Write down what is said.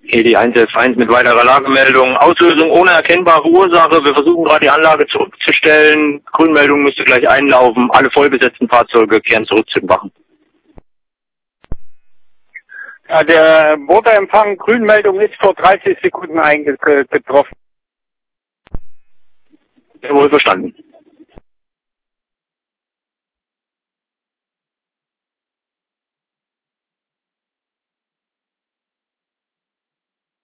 ED1F1 mit weiterer Lagemeldung. Auslösung ohne erkennbare Ursache. Wir versuchen gerade die Anlage zurückzustellen. Grünmeldung müsste gleich einlaufen. Alle vollbesetzten Fahrzeuge kehren zurück zu den Wachen. Ja, der Motorempfang Grünmeldung ist vor 30 Sekunden eingetroffen. Jawohl, verstanden.